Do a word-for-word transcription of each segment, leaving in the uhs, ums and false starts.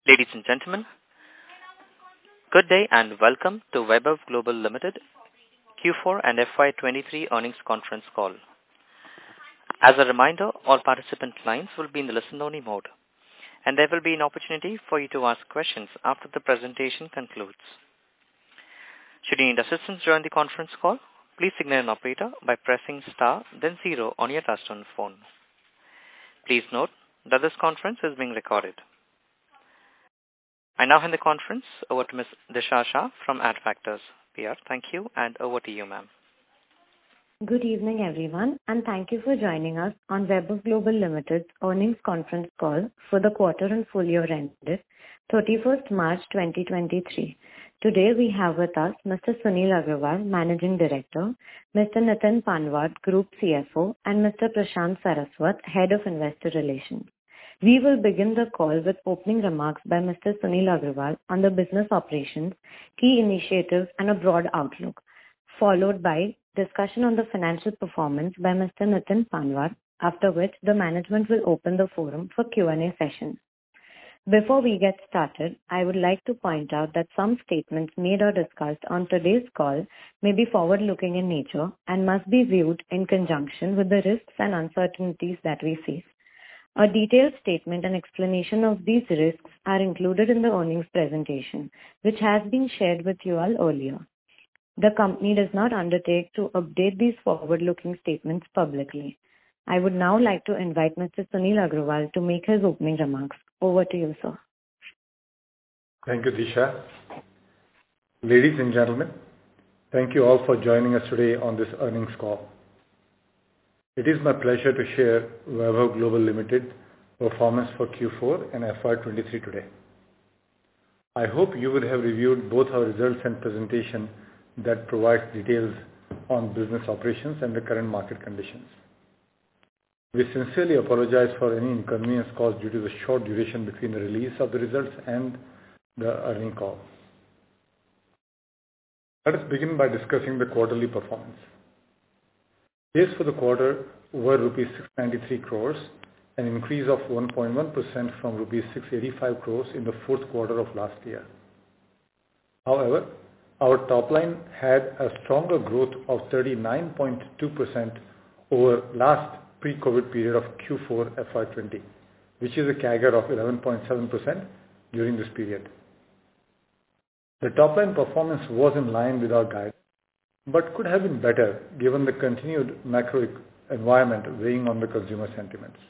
Ladies and gentlemen, good day and welcome to Vaibhav Global Limited Q four and F Y twenty-three earnings conference call. As a reminder, all participant lines will be in the listen-only mode, and there will be an opportunity for you to ask questions after the presentation concludes. Should you need assistance during the conference call, please signal an operator by pressing star then zero on your touchtone phone. Please note that this conference is being recorded. I now hand the conference over to Miz Disha Shah from Adfactors P R. Thank you, and over to you, ma'am. Good evening, everyone, and thank you for joining us on Vaibhav Global Limited's earnings conference call for the quarter and full year ended thirty-first March twenty twenty-three. Today we have with us Mister Sunil Agrawal, Managing Director, Mister Nitin Panwad, Group C F O, and Mister Prashant Saraswat, Head of Investor Relations. We will begin the call with opening remarks by Mister Sunil Agrawal on the business operations, key initiatives, and a broad outlook, followed by discussion on the financial performance by Mister Nitin Panwad, after which the management will open the forum for Q and A session. Before we get started, I would like to point out that some statements made or discussed on today's call may be forward-looking in nature and must be viewed in conjunction with the risks and uncertainties that we face. A detailed statement and explanation of these risks are included in the earnings presentation, which has been shared with you all earlier. The company does not undertake to update these forward-looking statements publicly. I would now like to invite Mister Sunil Agrawal to make his opening remarks. Over to you, sir. Thank you, Disha. Ladies and gentlemen, thank you all for joining us today on this earnings call. It is my pleasure to share Vaibhav Global Limited performance for Q four and F Y twenty-three today. I hope you would have reviewed both our results and presentation that provides details on business operations and the current market conditions. We sincerely apologize for any inconvenience caused due to the short duration between the release of the results and the earnings call. Let us begin by discussing the quarterly performance. Sales for the quarter were rupees six hundred ninety-three crores, an increase of one point one percent from rupees six hundred eighty-five crores in the fourth quarter of last year. However, our top line had a stronger growth of thirty-nine point two percent over last pre-COVID period of Q four F Y twenty, which is a C A G R of eleven point seven percent during this period. The top line performance was in line with our guide, but could have been better given the continued macro environment weighing on the consumer sentiments.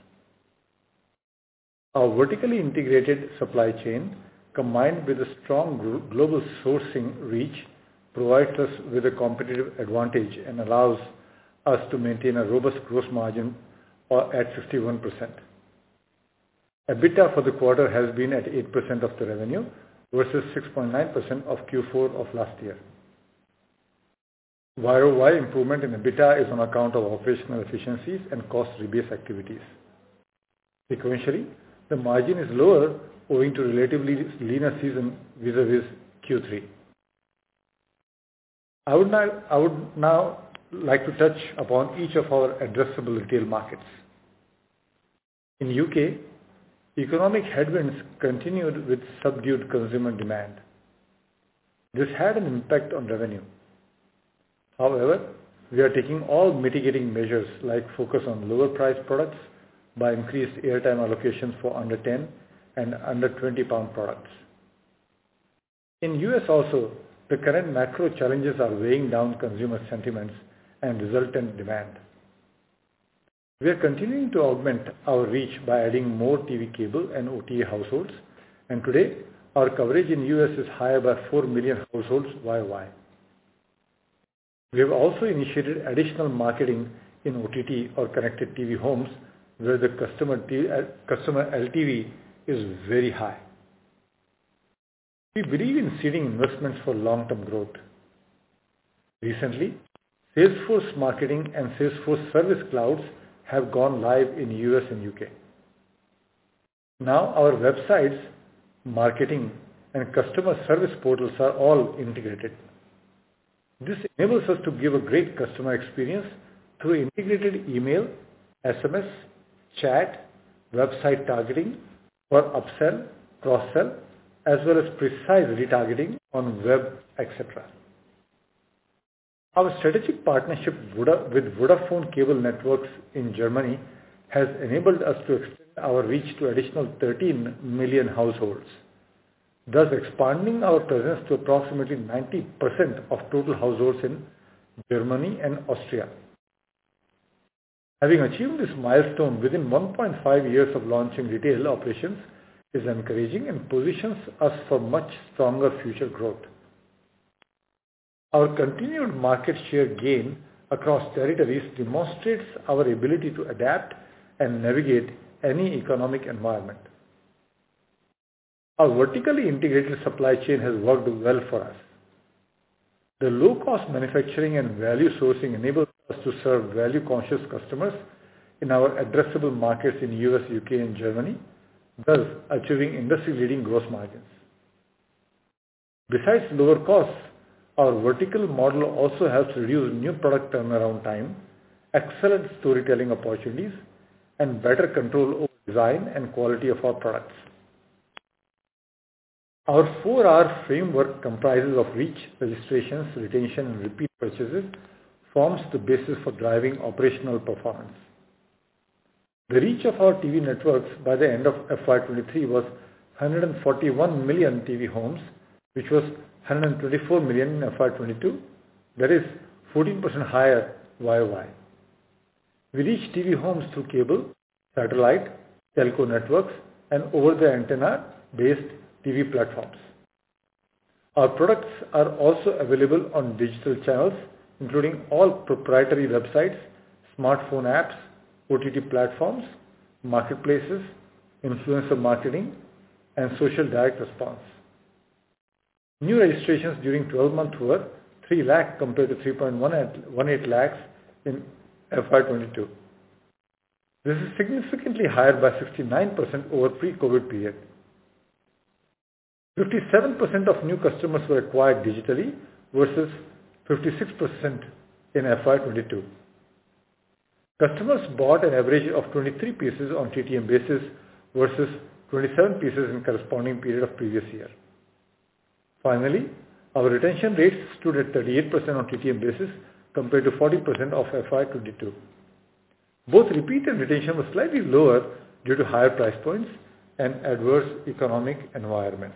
Our vertically integrated supply chain, combined with a strong global sourcing reach, provides us with a competitive advantage and allows us to maintain a robust gross margin at fifty-one percent. EBITDA for the quarter has been at eight percent of the revenue versus six point nine percent of Q four of last year. Y O Y improvement in EBITDA is on account of operational efficiencies and cost rebase activities. Sequentially, the margin is lower owing to relatively leaner season vis-a-vis Q three. I would now, I would now like to touch upon each of our addressable retail markets. In U K, economic headwinds continued with subdued consumer demand. This had an impact on revenue. However, we are taking all mitigating measures like focus on lower priced products by increased airtime allocations for under ten and under twenty pound products. In U S also, the current macro challenges are weighing down consumer sentiments and resultant demand. We are continuing to augment our reach by adding more T V cable and O T A households, and today our coverage in U S is higher by four million households Y O Y. We have also initiated additional marketing in O T T or connected T V homes where the customer, T- uh, customer L T V is very high. We believe in seeding investments for long-term growth. Recently, Salesforce Marketing and Salesforce Service Clouds have gone live in U S and U K. Now our websites, marketing, and customer service portals are all integrated. This enables us to give a great customer experience through integrated email, S M S, chat, website targeting for upsell, cross-sell, as well as precise retargeting on web, et cetera. Our strategic partnership with Vodafone Cable Networks in Germany has enabled us to extend our reach to additional thirteen million households, thus expanding our presence to approximately ninety percent of total households in Germany and Austria. Having achieved this milestone within one point five years of launching retail operations is encouraging and positions us for much stronger future growth. Our continued market share gain across territories demonstrates our ability to adapt and navigate any economic environment. Our vertically integrated supply chain has worked well for us. The low-cost manufacturing and value sourcing enables us to serve value-conscious customers in our addressable markets in U S, U K, and Germany, thus achieving industry-leading gross margins. Besides lower costs, our vertical model also helps reduce new product turnaround time, excellent storytelling opportunities, and better control over design and quality of our products. Our four R framework comprises of reach, registrations, retention, and repeat purchases forms the basis for driving operational performance. The reach of our T V networks by the end of F Y twenty-three was one hundred forty-one million T V homes, which was one hundred twenty-four million in F Y twenty-two, that is fourteen percent higher Y O Y. We reach T V homes through cable, satellite, telco networks, and over-the-antenna-based T V platforms. Our products are also available on digital channels, including all proprietary websites, smartphone apps, O T T platforms, marketplaces, influencer marketing, and social direct response. New registrations during twelve months were three lakh compared to three point one eight lakhs in F Y twenty-two. This is significantly higher by sixty-nine percent over pre-COVID period. fifty-seven percent of new customers were acquired digitally versus fifty-six percent in F Y twenty-two. Customers bought an average of twenty-three pieces on T T M basis versus twenty-seven pieces in corresponding period of previous year. Finally, our retention rates stood at thirty-eight percent on T T M basis compared to forty percent of F Y twenty-two. Both repeat and retention were slightly lower due to higher price points and adverse economic environment.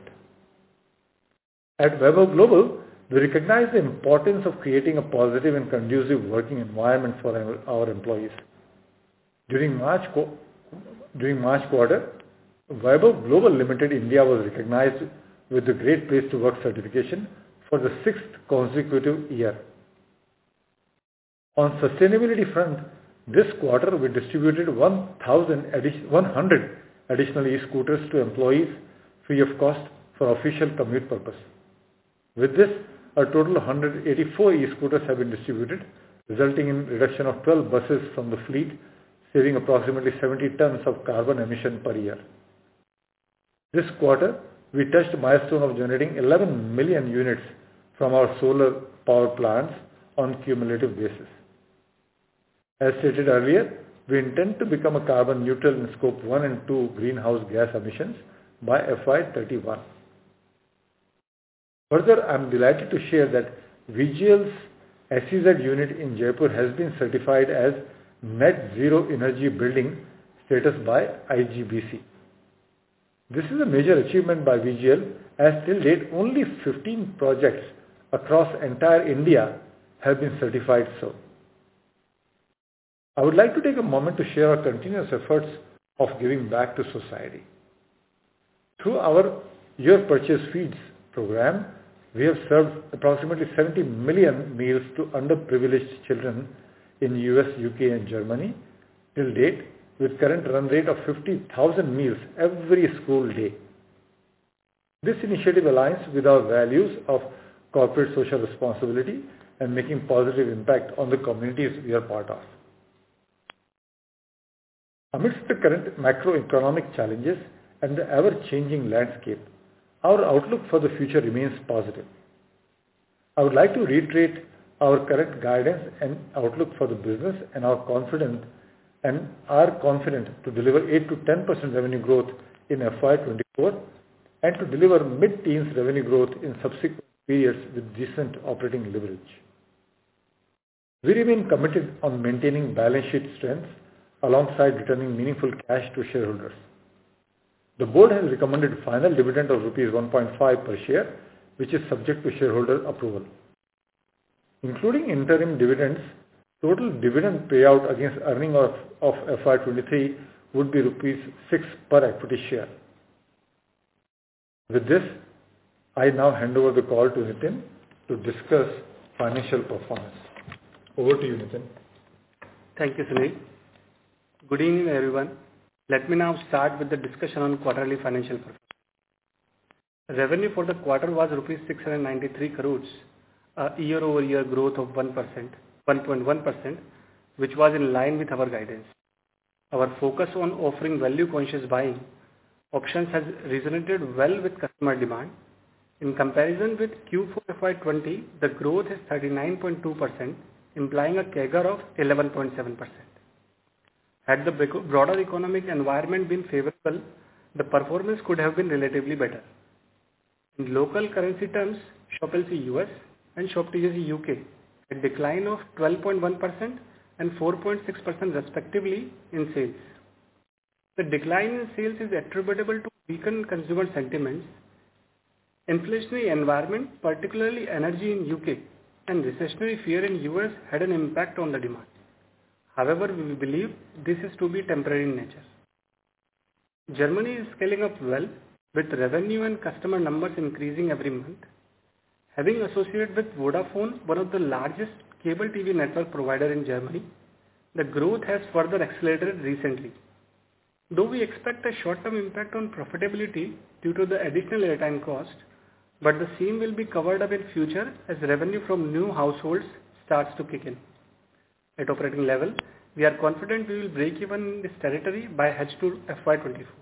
At Vaibhav Global, we recognize the importance of creating a positive and conducive working environment for our employees. During March, during March quarter, Vaibhav Global Limited India was recognized with the Great Place to Work certification for the sixth consecutive year. On sustainability front, this quarter we distributed one hundred additional e-scooters to employees free of cost for official commute purpose. With this, a total of one hundred eighty-four e-scooters have been distributed, resulting in reduction of twelve buses from the fleet, saving approximately seventy tons of carbon emission per year. This quarter, we touched a milestone of generating eleven million units from our solar power plants on cumulative basis. As stated earlier, we intend to become a carbon neutral in scope one and two greenhouse gas emissions by F Y thirty-one. Further, I am delighted to share that V G L's S E Z unit in Jaipur has been certified as Net Zero Energy Building status by I G B C. This is a major achievement by V G L, as till date only fifteen projects across entire India have been certified so. I would like to take a moment to share our continuous efforts of giving back to society. Through our Your Purchase Feeds program, we have served approximately seventy million meals to underprivileged children in U S, U K, and Germany till date, with current run rate of fifty thousand meals every school day. This initiative aligns with our values of corporate social responsibility and making positive impact on the communities we are part of. Amidst the current macroeconomic challenges and the ever-changing landscape, our outlook for the future remains positive. I would like to reiterate our current guidance and outlook for the business and are confident and are confident to deliver eight to ten percent revenue growth in F Y twenty-four and to deliver mid-teens revenue growth in subsequent periods with decent operating leverage. We remain committed on maintaining balance sheet strength alongside returning meaningful cash to shareholders. The board has recommended a final dividend of rupees one point five per share, which is subject to shareholder approval. Including interim dividends, total dividend payout against earning of, of F Y twenty-three would be rupees six per equity share. With this, I now hand over the call to Nitin to discuss financial performance. Over to you, Nitin. Thank you, Sunil. Good evening, everyone. Let me now start with the discussion on quarterly financial performance. Revenue for the quarter was rupees six hundred ninety-three crores, a year-over-year growth of one percent, one point one percent, which was in line with our guidance. Our focus on offering value-conscious buying options has resonated well with customer demand. In comparison with Q four F Y twenty, the growth is thirty-nine point two percent, implying a C A G R of eleven point seven percent. Had the broader economic environment been favorable, the performance could have been relatively better. In local currency terms, Shop L C U S and Shop T J C U K had a decline of twelve point one percent and four point six percent respectively in sales. The decline in sales is attributable to weakened consumer sentiments, inflationary environment, particularly energy in U K, and recessionary fear in U S had an impact on the demand. However, we believe this is to be temporary in nature. Germany is scaling up well, with revenue and customer numbers increasing every month. Having associated with Vodafone, one of the largest cable T V network provider in Germany, the growth has further accelerated recently. Though we expect a short-term impact on profitability due to the additional airtime cost, but the same will be covered up in future as revenue from new households starts to kick in. At operating level, we are confident we will break even in this territory by H two F Y twenty-four.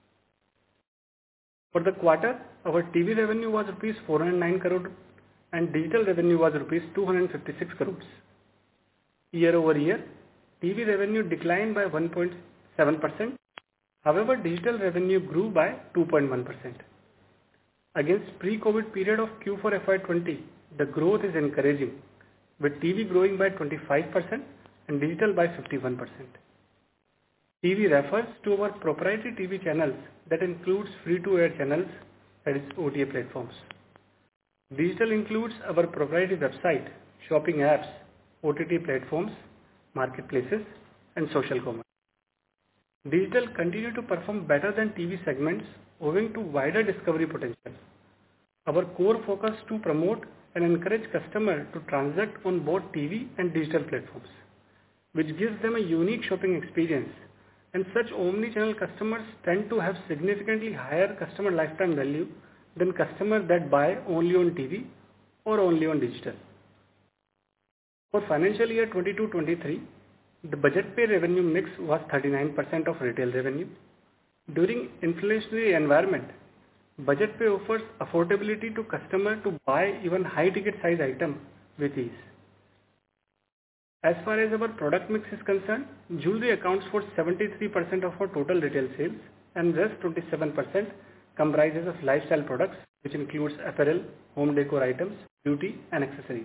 For the quarter, our T V revenue was rupees four hundred nine crore and digital revenue was rupees two hundred fifty-six crores. Year over year, T V revenue declined by one point seven percent. However, digital revenue grew by two point one percent. Against pre-COVID period of Q four F Y twenty, the growth is encouraging, with T V growing by twenty-five percent and digital by fifty-one percent. T V refers to our proprietary T V channels that includes free-to-air channels, that is O T A platforms. Digital includes our proprietary website, shopping apps, O T T platforms, marketplaces, and social commerce. Digital continue to perform better than T V segments owing to wider discovery potential. Our core focus to promote and encourage customers to transact on both T V and digital platforms, which gives them a unique shopping experience, and such omni-channel customers tend to have significantly higher customer lifetime value than customers that buy only on T V or only on digital. For financial year twenty-two twenty-three, the budget pay revenue mix was thirty-nine percent of retail revenue. During inflationary environment, budget pay offers affordability to customer to buy even high ticket size item with ease. As far as our product mix is concerned, jewelry accounts for seventy-three percent of our total retail sales, and rest twenty-seven percent comprises of lifestyle products, which includes apparel, home decor items, beauty and accessories.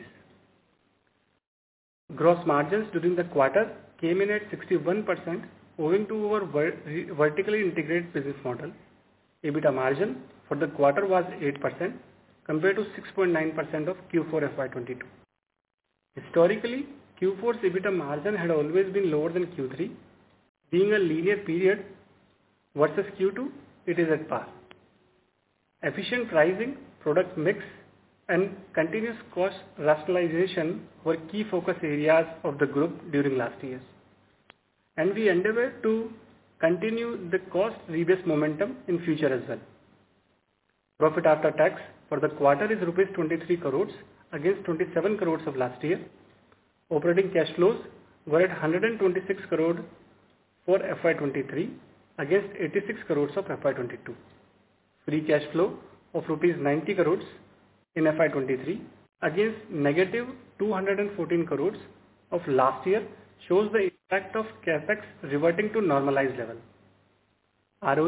Gross margins during the quarter came in at sixty-one percent owing to our ver- vertically integrated business model. EBITDA margin for the quarter was eight percent compared to six point nine percent of Q four F Y twenty-two. Historically, Q four's EBITDA margin had always been lower than Q three. Being a linear period versus Q two, it is at par. Efficient pricing, product mix, and continuous cost rationalization were key focus areas of the group during last years. And we endeavor to continue the cost rebase momentum in future as well. Profit after tax for the quarter is rupees twenty-three crores against twenty-seven crores of last year. Operating cash flows were at one hundred twenty-six crores for F Y twenty-three against eighty-six crores of F Y twenty-two. Free cash flow of rupees ninety crores in F Y twenty-three against negative two hundred fourteen crores of last year shows the impact of capex reverting to normalized level. R O E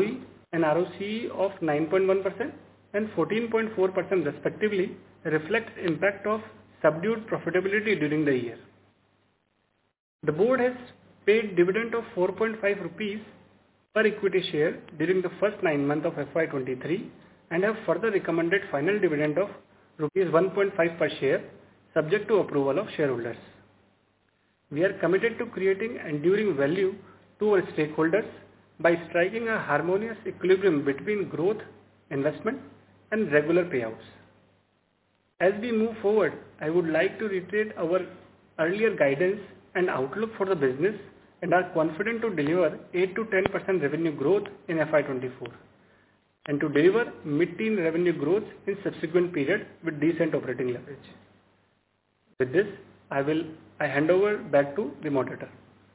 and R O C E of nine point one percent and fourteen point four percent respectively reflects impact of subdued profitability during the year. The board has paid dividend of four point five rupees per equity share during the first nine months of F Y twenty-three and have further recommended final dividend of rupees one point five per share subject to approval of shareholders. We are committed to creating enduring value to our stakeholders by striking a harmonious equilibrium between growth, investment, and regular payouts. As we move forward, I would like to reiterate our earlier guidance and outlook for the business and are confident to deliver eight to ten percent revenue growth in F Y twenty-four and to deliver mid-teen revenue growth in subsequent period with decent operating leverage. With this, I will I hand over back to the moderator.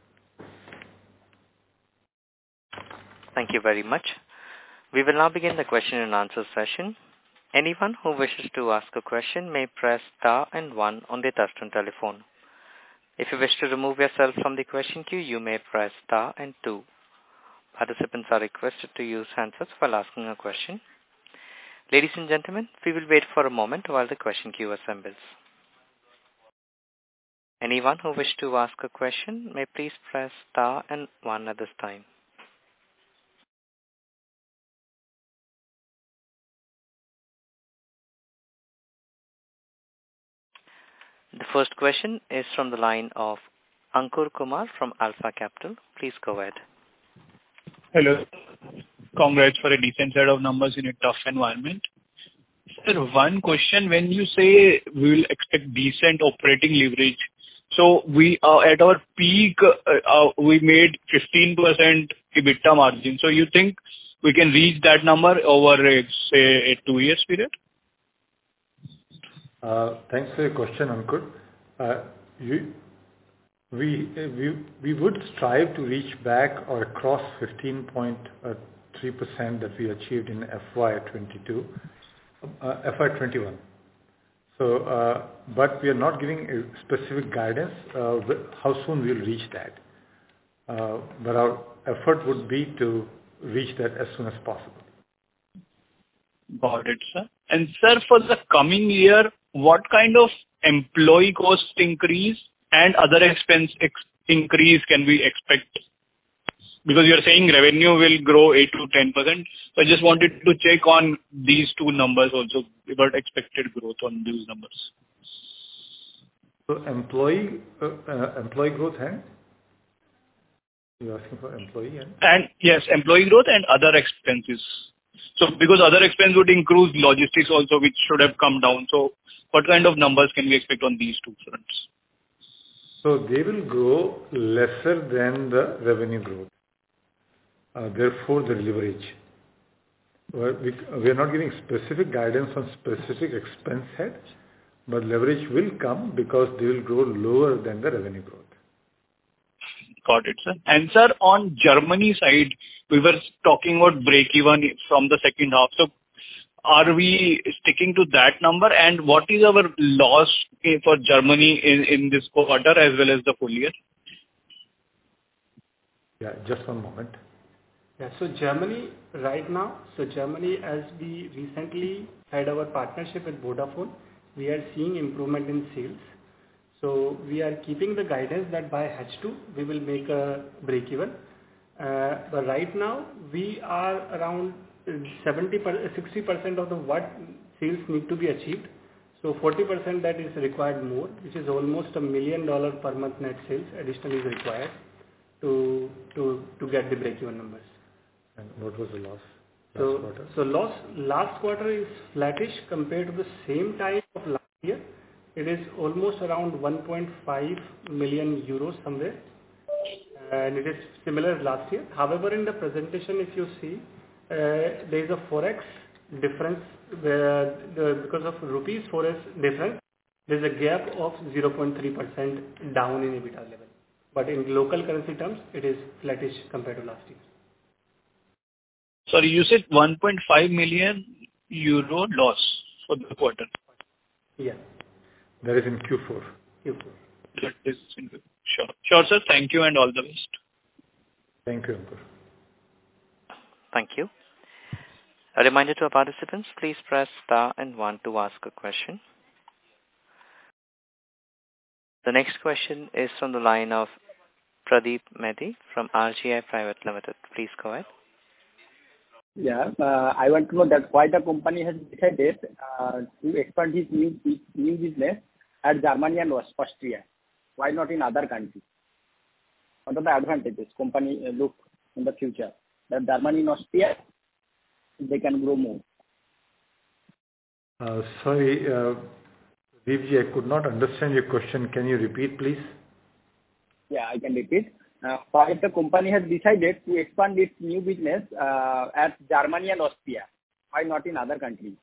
Thank you very much. We will now begin the question and answer session. Anyone who wishes to ask a question may press star and one on their touchtone telephone. If you wish to remove yourself from the question queue, you may press star and two. Participants are requested to use handsets while asking a question. Ladies and gentlemen, we will wait for a moment while the question queue assembles. Anyone who wishes to ask a question may please press star and one at this time. The first question is from the line of Ankur Kumar from Alpha Capital. Please go ahead. Hello. Congrats for a decent set of numbers in a tough environment. Sir, one question, when you say we will expect decent operating leverage, so we are at our peak, uh, uh, we made fifteen percent EBITDA margin. So you think we can reach that number over, a, say, a two years period? Uh, thanks for your question, Ankur. Uh, you, we, we, we would strive to reach back or across fifteen point three percent that we achieved in F Y twenty-two, uh, F Y twenty-one. So, uh, but we are not giving a specific guidance uh, how soon we'll reach that. Uh, but our effort would be to reach that as soon as possible. Got it, sir. And sir, for the coming year, what kind of employee cost increase and other expense ex- increase can we expect? Because you're saying revenue will grow eight to ten percent. So I just wanted to check on these two numbers also, about expected growth on these numbers. So employee, uh, uh, employee growth and? You're asking for employee and? And yes, employee growth and other expenses. So because other expense would include logistics also, which should have come down. So what kind of numbers can we expect on these two fronts? So they will grow lesser than the revenue growth. Uh, therefore, the leverage. Well, we, we are not giving specific guidance on specific expense heads, but leverage will come because they will grow lower than the revenue growth. Got it, sir. And sir, on Germany side, we were talking about break-even from the second half. So are we sticking to that number? And what is our loss for Germany in, in this quarter as well as the full year? Yeah, just one moment. Yeah, so Germany right now, so Germany, as we recently had our partnership with Vodafone, we are seeing improvement in sales. So we are keeping the guidance that by H two we will make a break even. Uh, but right now we are around seventy, sixty percent of the what sales need to be achieved. So forty percent that is required more, which is almost a million dollar per month net sales additionally is required to to to get the break even numbers. And what was the loss last so, quarter? So loss last quarter is flattish compared to the same time of last year. It is almost around one point five million euros somewhere, and it is similar as last year. However, in the presentation, if you see, uh, there is a forex difference where the, because of rupees forex difference, there is a gap of zero point three percent down in EBITDA level. But in local currency terms, it is flattish compared to last year. Sorry, you said one point five million euro loss for the quarter. Yeah. That is in Q four. Q four. That is in, sure. Sure, sir. Thank you and all the best. Thank you, Ankur. Thank you. A reminder to our participants, please press star and one to ask a question. The next question is from the line of Pradeep Mehdi from R G I Private Limited. Please go ahead. Yeah, uh, I want to know that why the company has decided uh, to expand its new new business at Germany and Austria. Why not in other countries? What are the advantages company uh, look in the future? That Germany and Austria, they can grow more. Uh, sorry, uh, Deepji, I could not understand your question. Can you repeat, please? Yeah, I can repeat. Uh, why the company has decided to expand its new business uh, at Germany and Austria? Why not in other countries?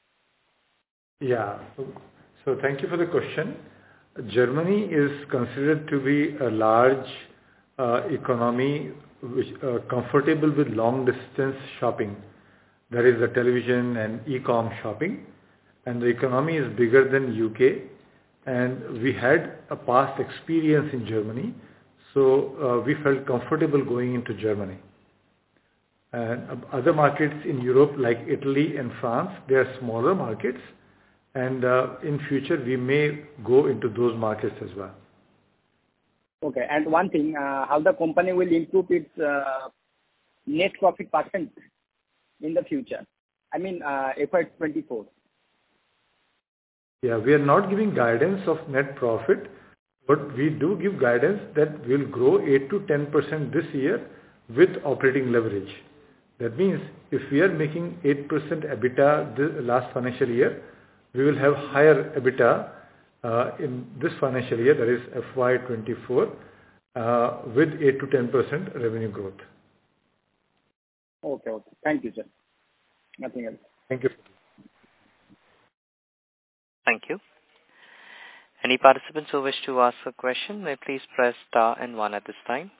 Yeah. So thank you for the question. Germany is considered to be a large uh, economy which uh, comfortable with long distance shopping. That is the television and e-com shopping. And the economy is bigger than U K. And we had a past experience in Germany. So uh, we felt comfortable going into Germany. And uh, other markets in Europe like Italy and France, they are smaller markets. And uh, in future, we may go into those markets as well. Okay. And one thing, uh, how the company will improve its uh, net profit percent in the future? I mean, uh, F Y twenty-four. Yeah, we are not giving guidance of net profit, but we do give guidance that we'll grow eight to ten percent this year with operating leverage. That means if we are making eight percent EBITDA the last financial year, we will have higher EBITDA uh, in this financial year, that is F Y twenty-four, uh, with eight to ten percent revenue growth. Okay, okay. Thank you, sir. Nothing else. Thank you. Thank you. Any participants who wish to ask a question may please press star and one at this time.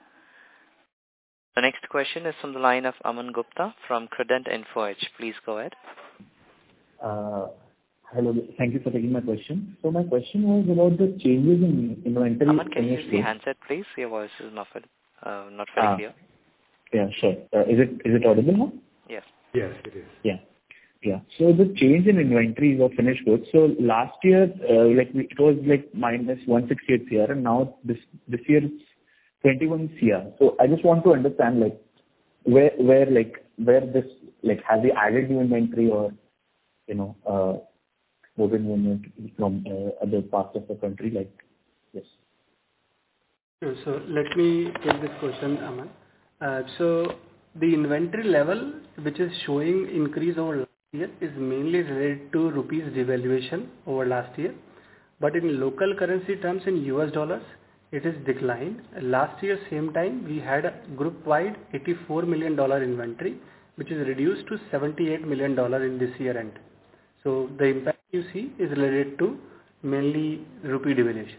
The next question is from the line of Aman Gupta from Credent InfoEdge. Please go ahead. Uh, hello, thank you for taking my question. So my question was about the changes in inventory. Aman, can you use the handset, please? Your voice is not, uh, not very ah, clear. Yeah, sure. Uh, is it is it audible now? Yes. Yes, it is. Yeah. Yeah. So the change in inventories of finished goods. So last year, uh, like it was like minus one hundred sixty-eight crore, and now this this year it's twenty-one crore. So I just want to understand, like, where where like where this, like, have we added new inventory or, you know, uh, moved new inventory from uh, other parts of the country, like yes. Sure. So let me take this question, Aman. Uh, so the inventory level, which is showing increase over last year, is mainly related to rupees devaluation over last year. But in local currency terms, in U S dollars, it is declined. Last year, same time, we had a group-wide eighty-four million dollars inventory, which is reduced to seventy-eight million dollars in this year end. So the impact you see is related to mainly rupee devaluation.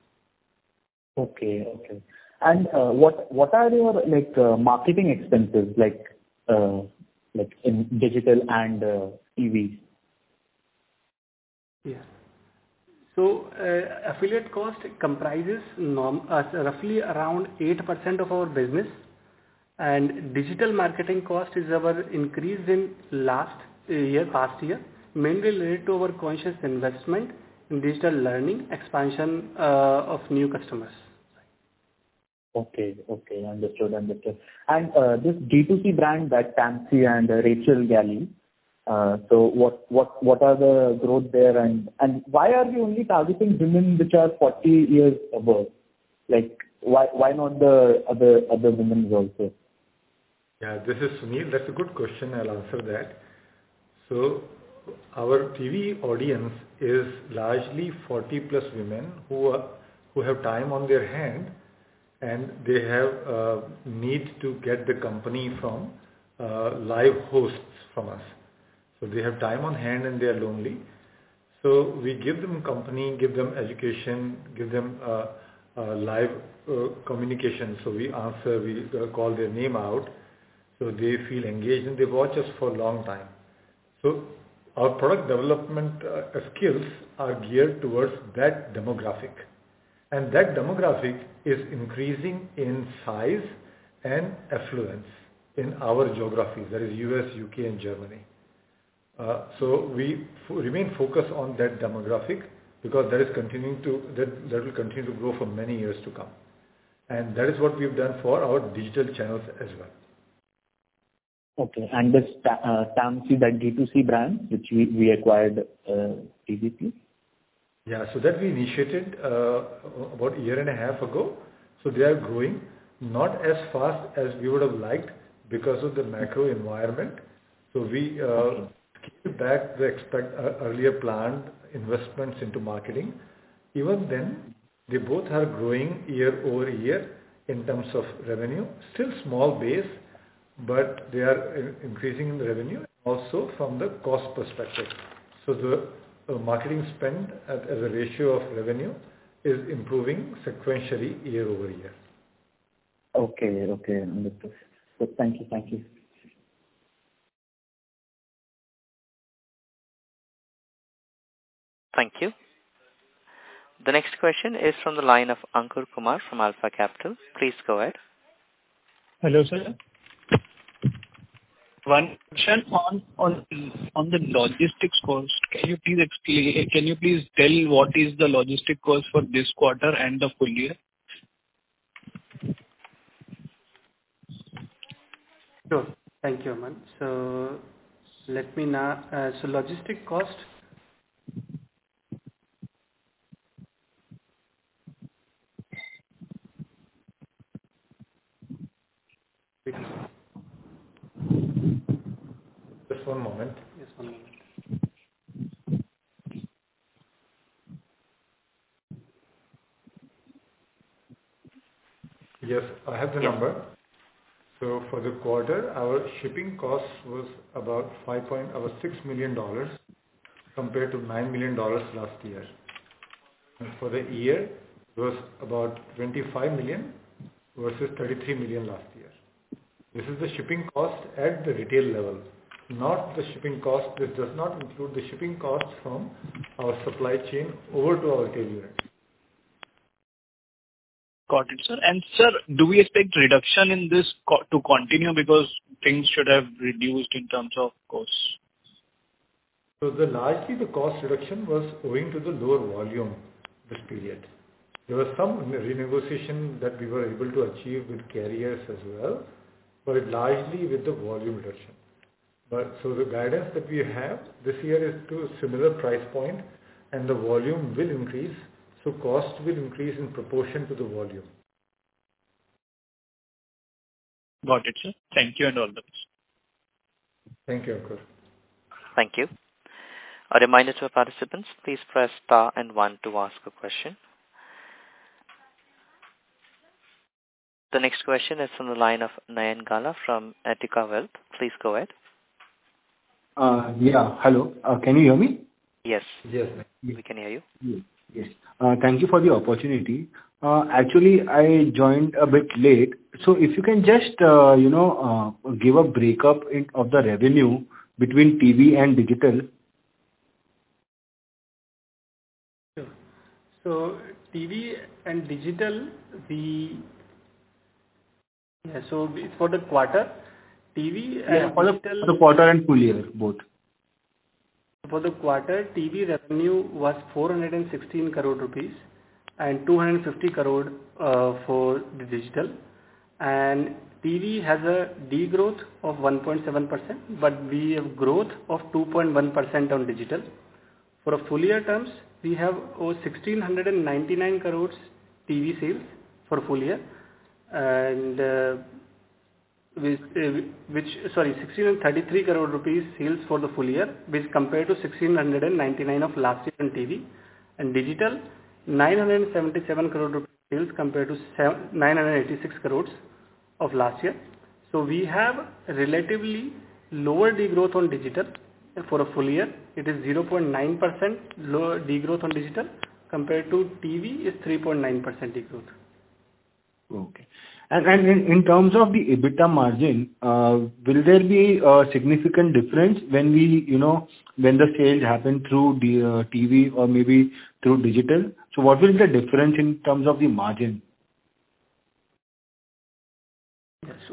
Okay, okay. And uh, what what are your, like, uh, marketing expenses, like uh, like in digital and uh, T V? Yeah. So uh, affiliate cost comprises norm, uh, roughly around eight percent of our business, and digital marketing cost is our increase in last year, past year, mainly related to our conscious investment in digital learning, expansion uh, of new customers. Okay, okay, understood, understood. And uh, this D two C brand, that Tansy and uh, Rachel Galley, uh, so what, what, what are the growth there, and, and why are we only targeting women which are forty years above? Like, why, why not the other, other women also? Yeah, this is Sunil. That's a good question. I'll answer that. So our T V audience is largely forty plus women who are, who have time on their hand, and they have uh, need to get the company from uh, live hosts from us. So they have time on hand and they are lonely. So we give them company, give them education, give them uh, uh, live uh, communication. So we answer, we uh, call their name out. So they feel engaged and they watch us for a long time. So our product development uh, skills are geared towards that demographic. And that demographic is increasing in size and affluence in our geographies, that is U S, U K, and Germany. Uh, so we f- remain focused on that demographic because that is continuing to that, that will continue to grow for many years to come, and that is what we've done for our digital channels as well. Okay, and this uh, Tamsi, that D two C brand which we, we acquired uh, previously. Yeah, so that we initiated uh, about a year and a half ago. So they are growing, not as fast as we would have liked because of the macro environment. So we uh, okay. scaled back the expect uh, earlier planned investments into marketing. Even then, they both are growing year over year in terms of revenue. Still small base, but they are increasing in the revenue also from the cost perspective. So the uh, marketing spend at, as a ratio of revenue is improving sequentially year over year. Okay, okay, understood. So thank you, thank you. Thank you. The next question is from the line of Ankur Kumar from Alpha Capital. Please go ahead. Hello, sir. One question on on on the logistics cost. Can you please explain? Can you please tell what is the logistic cost for this quarter and the full year? Sure. Thank you, Aman. So let me now. Uh, so logistic cost. Just one moment. Yes, one moment. Yes, I have the yes. number. So for the quarter, our shipping cost was about five point about six million dollars compared to nine million dollars last year. And for the year, it was about twenty-five million versus thirty-three million last year. This is the shipping cost at the retail level, not the shipping cost. This does not include the shipping costs from our supply chain over to our retail unit. Got it, sir. And sir, do we expect reduction in this co- to continue because things should have reduced in terms of costs? So the largely the cost reduction was owing to the lower volume this period. There was some renegotiation that we were able to achieve with carriers as well, but largely with the volume reduction. But so the guidance that we have this year is to a similar price point, and the volume will increase. So cost will increase in proportion to the volume. Got it, sir. Thank you and all the best. Thank you, Ankur. Thank you. A reminder to our participants, please press star and one to ask a question. The next question is from the line of Nayan Gala from Etica Wealth. Please go ahead. Uh, yeah, hello. Uh, can you hear me? Yes. Yes. We can hear you. Yes. Yes. Uh, thank you for the opportunity. Uh, actually, I joined a bit late. So if you can just, uh, you know, uh, give a breakup in, of the revenue between T V and digital. Sure. So T V and digital, we yeah. So for the quarter, T V and yeah, for the, digital. for the quarter and full year both. For the quarter, T V revenue was four hundred sixteen crore rupees and two hundred fifty crore uh, for the digital. And T V has a degrowth of one point seven percent, but we have growth of two point one percent on digital. For a full year terms, we have oh, one thousand six hundred ninety-nine crores T V sales for full year, and uh, Which, uh, which sorry, one thousand six hundred thirty-three crore rupees sales for the full year, which compared to one thousand six hundred ninety-nine of last year on T V, and digital nine hundred seventy-seven crore rupees sales compared to nine hundred eighty-six crores of last year. So we have relatively lower degrowth on digital for a full year. It is zero point nine percent lower degrowth on digital compared to T V is three point nine percent degrowth. Okay. And and in in terms of the EBITDA margin, uh, will there be a significant difference when we, you know, when the sales happen through the uh, T V or maybe through digital? So what will be the difference in terms of the margin? So, so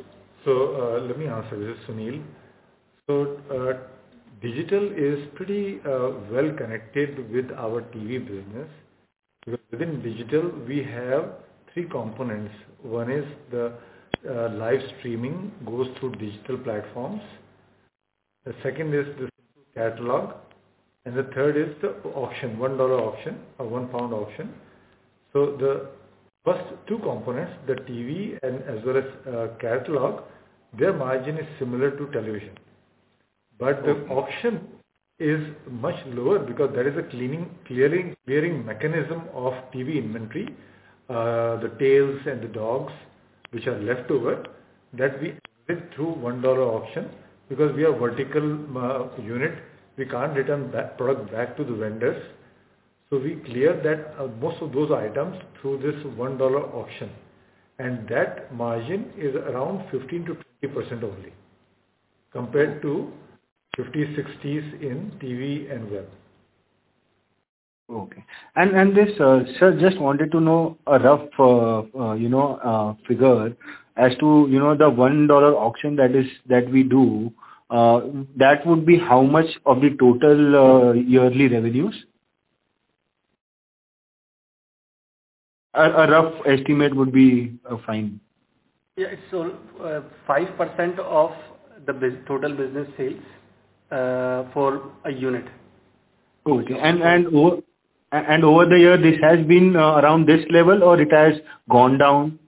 So uh, let me answer. This is Sunil. So uh, digital is pretty uh, well connected with our T V business. Because within digital, we have three components. One is the uh, live streaming goes through digital platforms. The second is the catalog. And the third is the auction, one dollar auction or one pound auction. So the first two components, the T V and as well as uh, catalog, their margin is similar to television. But the okay. auction is much lower because there is a cleaning, clearing, clearing mechanism of T V inventory, uh, the tails and the dogs which are left over, that we did through one dollar auction because we are vertical uh, unit. We can't return that product back to the vendors. So we clear that uh, most of those items through this one dollar auction. And that margin is around fifteen to twenty percent only compared to fifties, sixties in T V and web. Okay. And and this, uh, sir, just wanted to know a rough, uh, uh, you know, uh, figure as to, you know, the one dollar auction that is that we do. Uh, that would be how much of the total uh, yearly revenues? A, a rough estimate would be uh, fine. Yeah, it's so uh, five percent of the biz total business sales uh, for a unit. Okay, and and over, and over the year this has been uh, around this level, or it has gone down?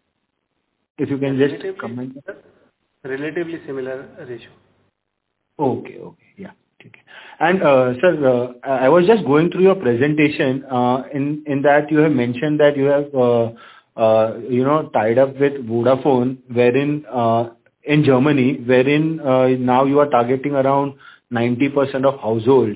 If you can just relatively, comment. Relatively similar ratio. Okay, okay, yeah. Okay. And uh, sir, uh, I was just going through your presentation. Uh, in in that you have mentioned that you have uh, uh, you know tied up with Vodafone, wherein uh, in Germany, wherein uh, now you are targeting around ninety percent of households.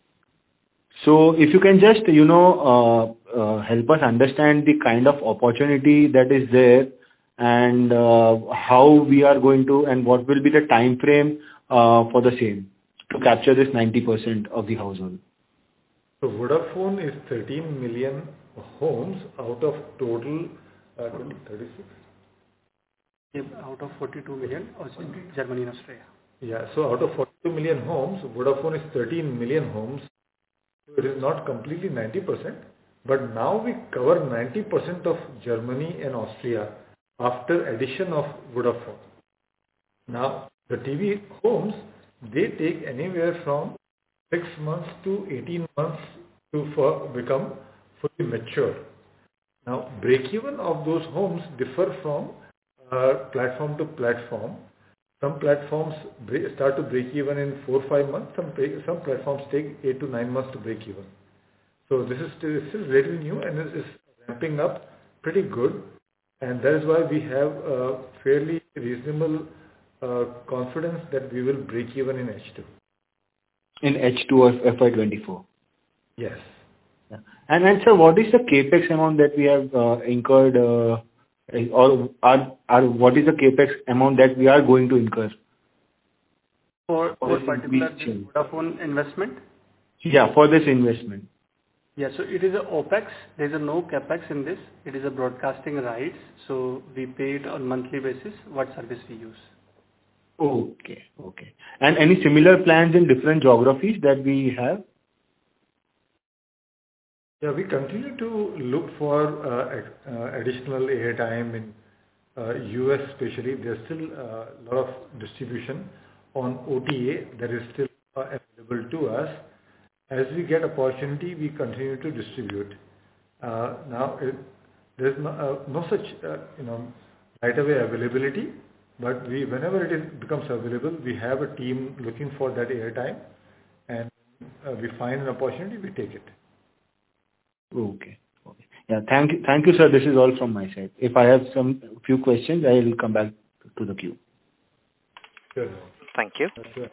So if you can just you know uh, uh, help us understand the kind of opportunity that is there, and uh, how we are going to, and what will be the time frame uh, for the same to capture this ninety percent of the household. So Vodafone is thirteen million homes out of total uh, thirty-six? Yeah, out of forty-two million, Germany and Australia. Yeah, so out of forty-two million homes, Vodafone is thirteen million homes. So it is not completely ninety percent, but now we cover ninety percent of Germany and Austria after addition of Vodafone. Now, the T V homes, they take anywhere from six months to eighteen months to for become fully mature. Now, break-even of those homes differ from uh, platform to platform. Some platforms break, start to break even in four or five months. Some break, some platforms take eight to nine months to break even. So this is still, still relatively new and it is ramping up pretty good. And that is why we have a fairly reasonable uh, confidence that we will break even in H two. In H two of F Y twenty-four? Yes. Yeah. And, and sir, what is the capex amount that we have uh, incurred, uh, or are, are, what is the capex amount that we are going to incur? For, for particular Vodafone investment? Yeah, for this investment. Yeah, so it is a OPEX. There is a no CAPEX in this. It is a broadcasting rights. So we pay it on monthly basis what service we use. Okay, okay. And any similar plans in different geographies that we have? Yeah, we continue to look for uh, uh, additional airtime in uh, U S especially. There's still a lot of distribution on O T A that is still uh, available to us. As we get opportunity, we continue to distribute. Uh, now, it, there's no, uh, no such uh, you know right away availability, but we whenever it is, becomes available, we have a team looking for that airtime, and uh, we find an opportunity, we take it. Okay. Okay. Yeah. Thank you. Thank you, sir. This is all from my side. If I have some few questions, I will come back to the queue. Sure. Thank you. Sure.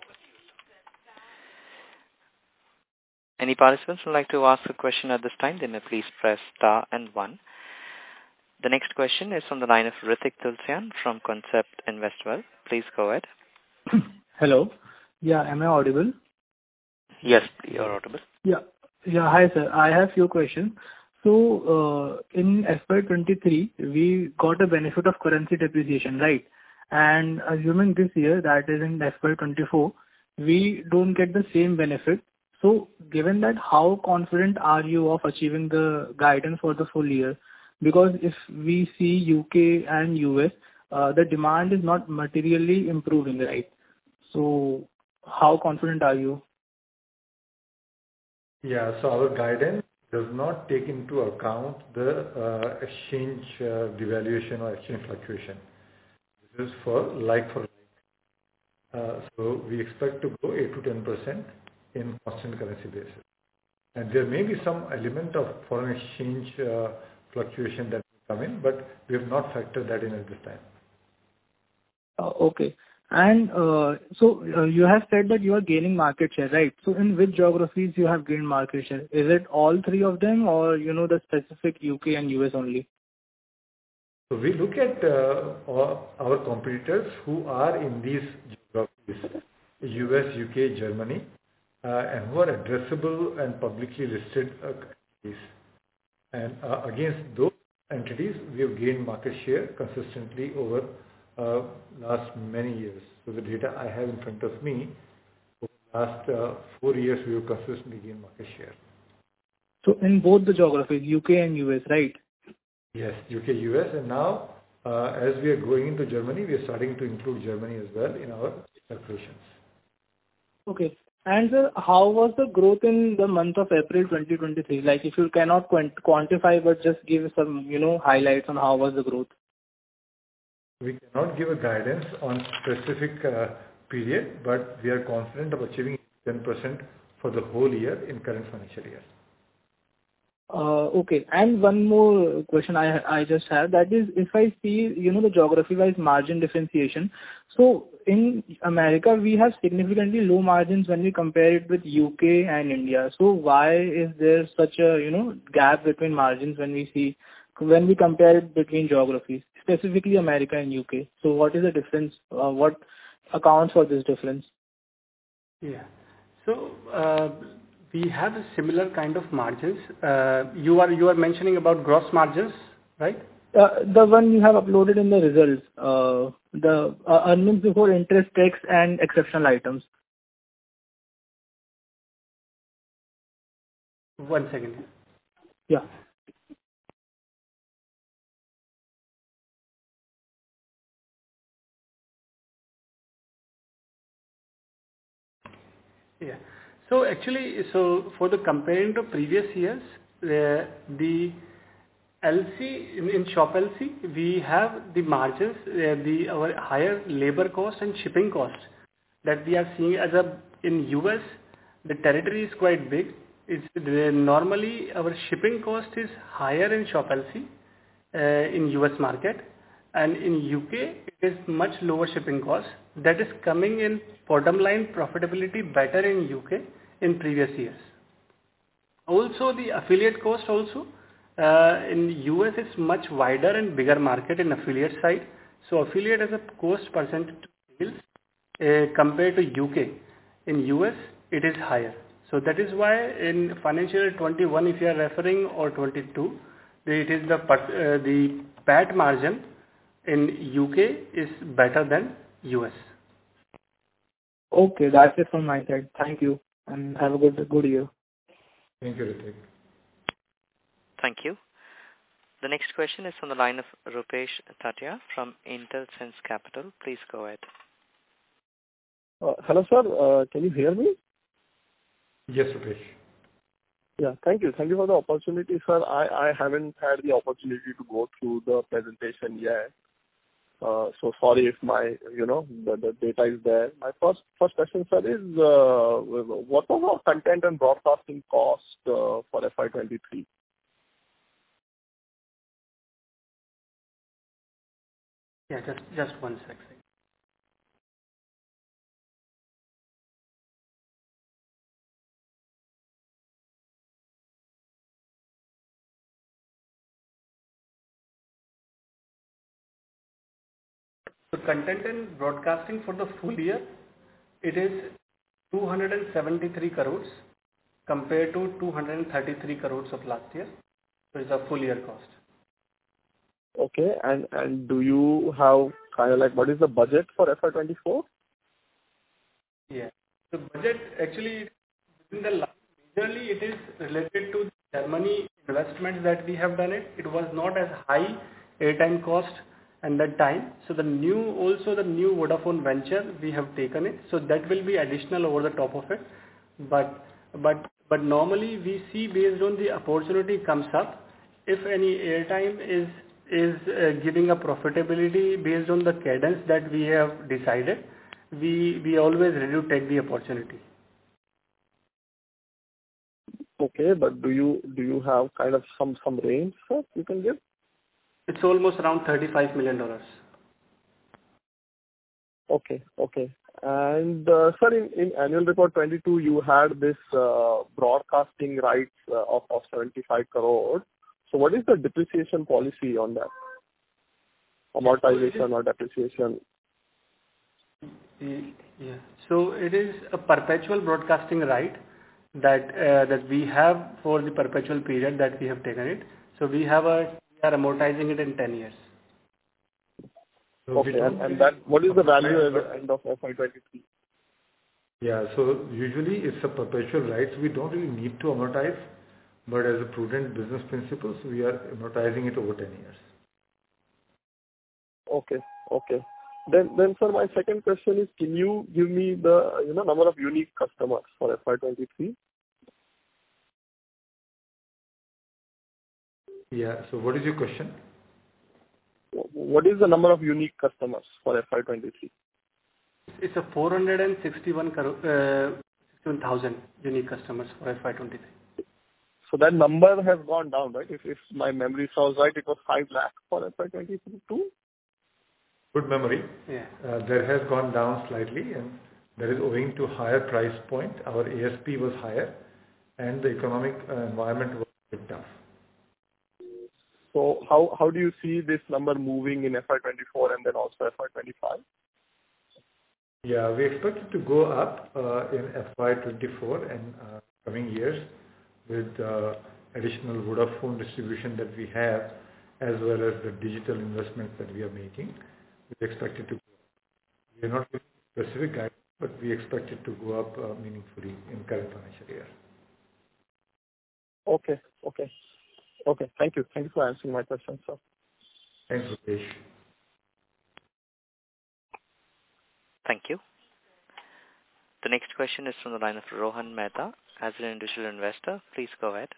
Any participants would like to ask a question at this time, then please press star and one. The next question is from the line of Ritik Tulsian from Concept Investwell. Please go ahead. Hello. Yeah, am I audible? Yes, you're audible. Yeah. Yeah, hi sir. I have few questions. So, uh, in F Y twenty-three, we got a benefit of currency depreciation, right? and assuming this year, that is in F Y twenty-four, we don't get the same benefit. So given that, how confident are you of achieving the guidance for the full year? Because if we see U K and U S, uh, the demand is not materially improving, right? So how confident are you? Yeah. So our guidance does not take into account the uh, exchange uh, devaluation or exchange fluctuation. This is for like for like. Uh, so we expect to grow eight to ten percent in constant currency basis. And there may be some element of foreign exchange uh, fluctuation that will come in, but we have not factored that in at this time. Uh, okay. And uh, so uh, you have said that you are gaining market share, right? So in which geographies you have gained market share? Is it all three of them, or you know the specific U K and U S only? So we look at uh, all our competitors who are in these geographies, U S, U K, Germany, uh, and who are addressable and publicly listed uh, countries. And uh, against those entities, we have gained market share consistently over uh, last many years. So the data I have in front of me, over the last uh, four years, we have consistently gained market share. So in both the geographies, U K and U S, right? Yes, U K, U S, and now uh, as we are going into Germany, we are starting to include Germany as well in our calculations. Okay. And sir, how was the growth in the month of April twenty twenty-three? Like if you cannot quant- quantify, but just give some, you know, highlights on how was the growth. We cannot give a guidance on specific uh, period, but we are confident of achieving ten percent for the whole year in current financial year. Uh, okay. And one more question I I just have, that is, if I see, you know, the geography-wise margin differentiation. So in America, we have significantly low margins when we compare it with U K and India. So why is there such a, you know, gap between margins when we see, when we compare it between geographies, specifically America and U K? So what is the difference? Uh, what accounts for this difference? Yeah. So, uh, we have a similar kind of margins. Uh, you are you are mentioning about gross margins, right? Uh, the one you have uploaded in the results, uh, the uh, earnings before interest, tax, and exceptional items. One second. Yeah. Yeah. So actually, so for the comparing to previous years, uh, the L C in, in Shop L C, we have the margins, uh, the our higher labor cost and shipping cost that we are seeing as a in U S. The territory is quite big. It's the, normally our shipping cost is higher in Shop L C uh, in U S market, and in U K it is much lower shipping cost. That is coming in bottom line profitability better in U K in previous years. Also the affiliate cost also uh, in U S is much wider and bigger market in affiliate side. So affiliate as a cost percentage to sales uh, compared to U K. In U S it is higher. So that is why in financial year twenty-one, if you are referring, or twenty-two, it is the uh, the P A T margin in U K is better than U S. Okay, that's it from my side. Thank you, and have a good good year. Thank you, Ritik. Thank you. The next question is from the line of Rupesh Tatia from IntelSense Capital. Please go ahead. Uh, hello, sir. Uh, can you hear me? Yes, Rupesh. Yeah, thank you. Thank you for the opportunity, sir. I, I haven't had the opportunity to go through the presentation yet. Uh, so sorry if my, you know, the, the data is there. My first first question, sir, is uh, what was our content and broadcasting cost uh, for F Y twenty-three? Yeah, just just one second. So content and broadcasting for the full year, it is two hundred seventy-three crores compared to two hundred thirty-three crores of last year. So it's a full year cost. Okay, and, and do you have kind of like what is the budget for F Y twenty-four? Yeah. The budget actually within the last, majorly it is related to Germany investments that we have done it. It was not as high airtime cost at that time. So the new, also the new Vodafone venture, we have taken it. So that will be additional over the top of it. But, but, but normally we see based on the opportunity comes up, if any airtime is, is uh, giving a profitability based on the cadence that we have decided, we, we always ready to take the opportunity. Okay, but do you do you have kind of some some range, sir, you can give? It's almost around thirty-five million dollars. Okay, okay. And uh, sir, in, in annual report twenty-two, you had this uh, broadcasting rights uh, of of seventy-five crore. So what is the depreciation policy on that? Amortization or depreciation? Yeah. So it is a perpetual broadcasting right that uh, that we have for the perpetual period that we have taken it. So we have a we are amortizing it in ten years. So okay, and, and that what is the value at the end of F Y twenty-three? Yeah, so usually it's a perpetual right. So we don't really need to amortize, but as a prudent business principle, so we are amortizing it over ten years. Okay, okay. Then, then, sir, my second question is, can you give me the you know number of unique customers for F Y twenty-three? Yeah. So, what is your question? What is the number of unique customers for F Y twenty-three? It's a four hundred sixty-one thousand unique customers for F Y twenty-three. So that number has gone down, right? If if my memory serves right, it was five lakh for F Y twenty-two. Good memory. Yeah. Uh, there has gone down slightly, and that is owing to higher price point. Our A S P was higher, and the economic uh, environment was a bit tough. So how how do you see this number moving in F Y twenty-four and then also F Y twenty-five? Yeah, we expect it to go up uh, in F Y twenty-four and uh, coming years with uh, additional Vodafone distribution that we have, as well as the digital investments that we are making. We expect it to go up. We are not giving specific guidance, but we expect it to go up uh, meaningfully in current financial year. Okay, okay. Okay, thank you. Thank you for answering my question, sir. Thanks, Rupesh. Thank you. The next question is from the line of Rohan Mehta. As an individual investor, please go ahead.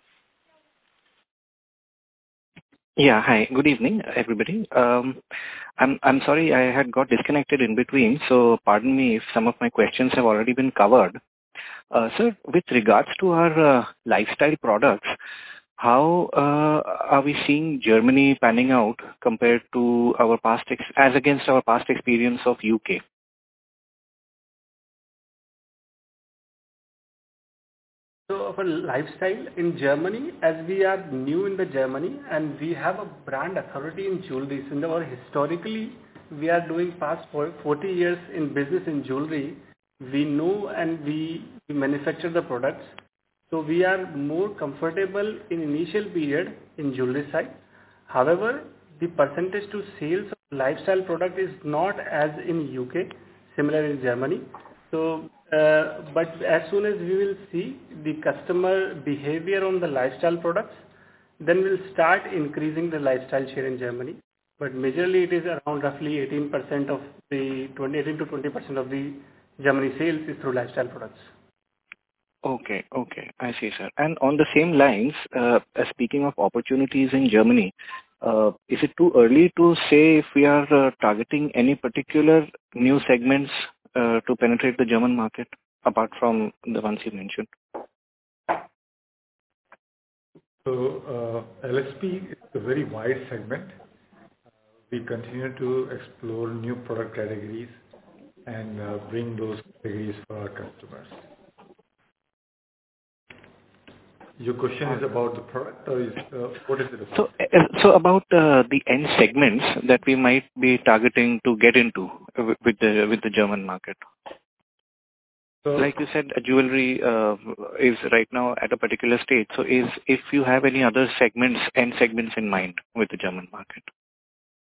Yeah, hi. Good evening, everybody. Um, I'm I'm sorry I had got disconnected in between, so pardon me if some of my questions have already been covered. Uh, sir, with regards to our uh, lifestyle products, how uh, are we seeing Germany panning out compared to our past, ex- as against our past experience of U K? So for lifestyle in Germany, as we are new in the Germany and we have a brand authority in jewelry. So in our historically, we are doing past forty years in business in jewelry. We know and we, we manufacture the products. So we are more comfortable in initial period in jewelry side. However, the percentage to sales of lifestyle product is not as in U K, similar in Germany. So, uh, but as soon as we will see the customer behavior on the lifestyle products, then we'll start increasing the lifestyle share in Germany. But majorly it is around roughly eighteen percent of the twenty, eighteen to twenty percent of the Germany sales is through lifestyle products. Okay, okay, I see, sir. And on the same lines, uh, uh, speaking of opportunities in Germany, uh, is it too early to say if we are uh, targeting any particular new segments uh, to penetrate the German market, apart from the ones you mentioned? So uh, L S P is a very wide segment. Uh, we continue to explore new product categories and uh, bring those categories for our customers. Your question is about the product, or is uh, what is it about? So, uh, so about uh, the end segments that we might be targeting to get into uh, with the with the German market. So, like you said, uh, jewelry uh, is right now at a particular stage. So, is if you have any other segments, end segments in mind with the German market?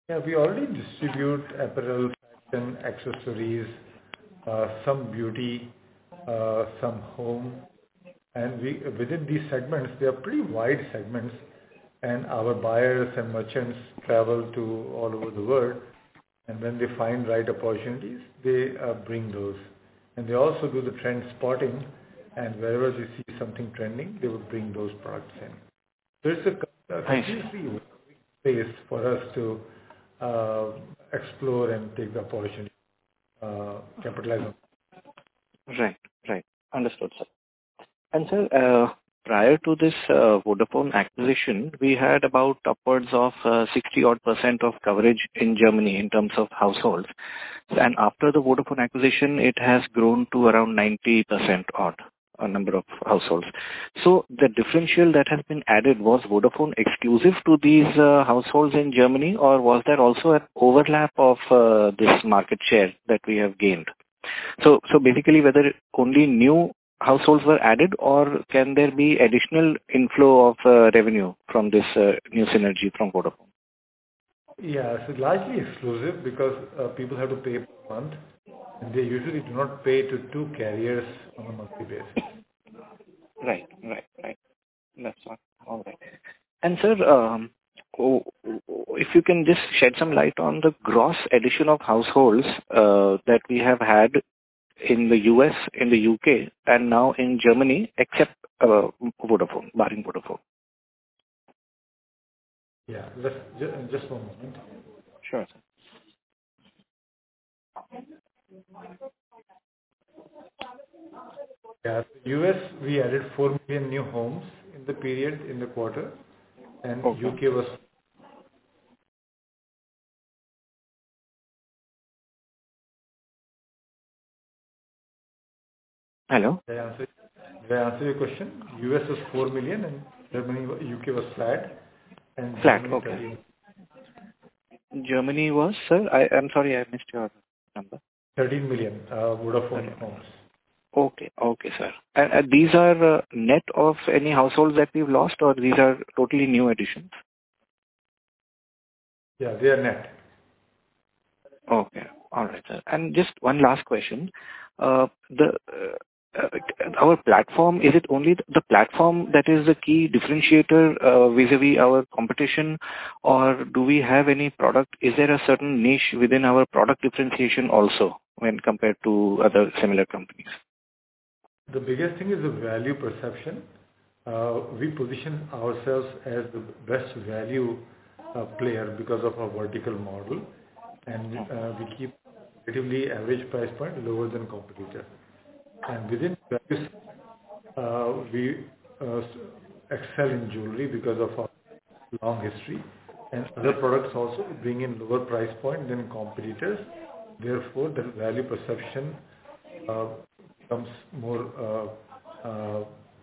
Yeah, we already distribute apparel, fashion, accessories, uh, some beauty, uh, some home, and we within these segments, they are pretty wide segments, and our buyers and merchants travel to all over the world, and when they find right opportunities, they uh, bring those. And they also do the trend spotting, and wherever they see something trending, they would bring those products in. So it's a, a completely space for us to uh, explore and take the opportunity, uh, capitalize on. Right, right. Understood, sir. And sir, uh, prior to this uh, Vodafone acquisition, we had about upwards of uh, sixty odd percent of coverage in Germany in terms of households. And after the Vodafone acquisition, it has grown to around ninety percent odd a number of households. So the differential that has been added, was Vodafone exclusive to these uh, households in Germany, or was there also an overlap of uh, this market share that we have gained? So, so basically whether only new households were added, or can there be additional inflow of uh, revenue from this uh, new synergy from Vodafone? Yeah, it's largely exclusive because uh, people have to pay per month, and they usually do not pay to two carriers on a monthly basis. Right, right, right. That's all. All right. And sir, um, oh, if you can just shed some light on the gross addition of households uh, that we have had in the U S, in the U K, and now in Germany, except uh, Vodafone, barring Vodafone. Yeah, let's, just, just one moment. Sure, sir. Yeah, U S, we added four million new homes in the period, in the quarter, and okay. U K was... Hello? Did I answer, did I answer your question? U S was four million and Germany, U K was flat. And flat, Germany okay. thirteen. Germany was, sir, I, I'm sorry, I missed your number. thirteen million uh, Vodafone okay. homes. Okay, okay, sir. And, and these are uh, net of any households that we've lost, or these are totally new additions? Yeah, they are net. Okay. All right, sir. And just one last question. Uh, the uh, our platform, is it only the platform that is the key differentiator uh, vis-a-vis our competition, or do we have any product? Is there a certain niche within our product differentiation also when compared to other similar companies? The biggest thing is the value perception. Uh, we position ourselves as the best value uh, player because of our vertical model, and uh, we keep relatively average price point lower than competitor. And within value, uh, we uh, excel in jewelry because of our long history, and other products also bring in lower price point than competitors. Therefore, the value perception uh, becomes more. Uh, uh,